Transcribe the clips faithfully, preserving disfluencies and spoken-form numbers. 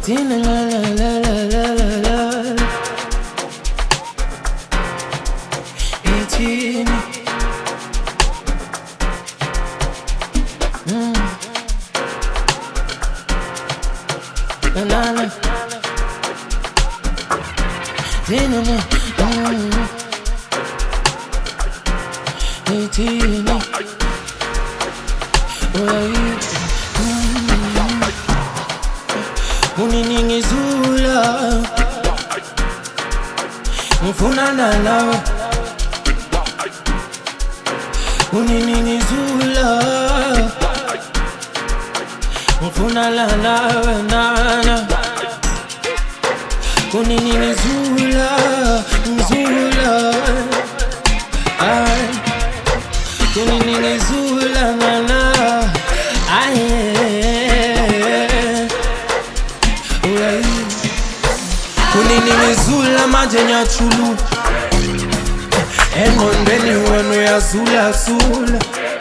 Tina la la la la la la la. Hey Tina. Mm. La la la. Tina la. Mm. Hey Tina. Right. Uniningizula ngifuna nalawe Uniningizula ngifuna nalawe nana Uniningizula ngizula ay Uniningizula nana ay Uniningizula manje nyathulu engqondweni wena uyazula zula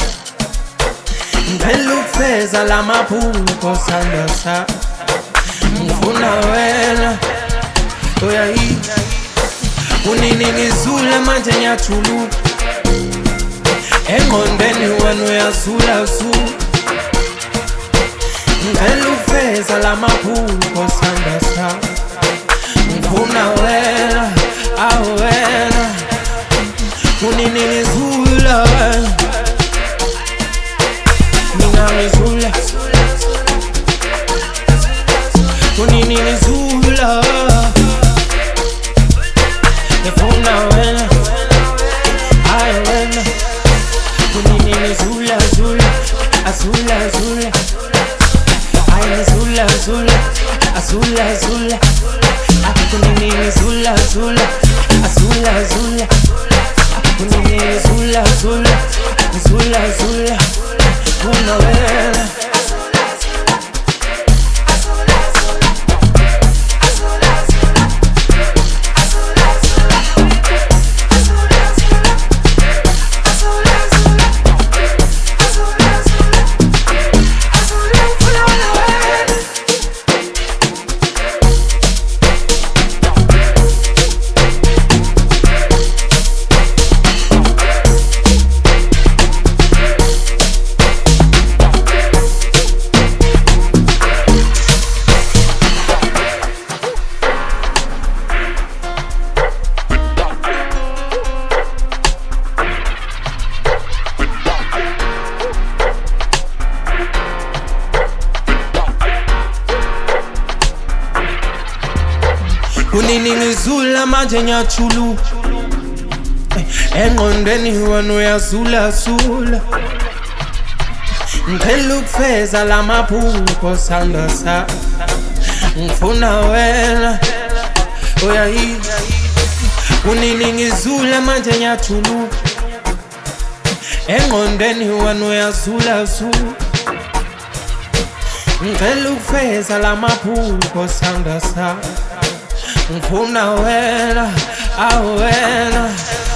ngicela ukufeza lamaphupho sandla sa ngifuna wena uyayitha Uniningizula manje nyathulu engqondweni wena uyazula zula ngicela ukufeza lamaphupho sandla sa Ngifuna wena, ah wena Uniningizula Ningangizula Uniningizula Ngifuna wena, ah wena Uniningizula, zula, azula, zula Ay ngizula, zula, azula, zula Uniningizula, zula, azula, zula Uniningizula, zula, zula, zula Una vela Uniningizula manje nyathulu engqondweni wena uyazula zula ngicela ukufeza lamaphupho sandla sa ngifuna wena uyayitha Uniningizula manje nyathulu engqondweni wena uyazula zula ngicela ukufeza lamaphupho sandla sa Ngifuna wena, ah wena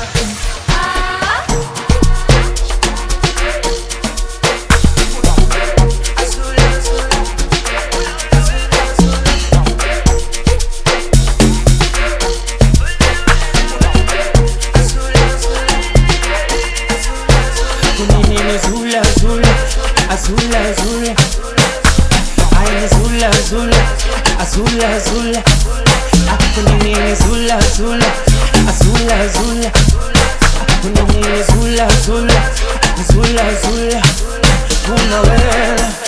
Uniningizula, zula, azula, zula Ay ngizula, zula, azula, zula Uniningizula, zula, azula, zula Uniningizula, zula, zula, zula Una vela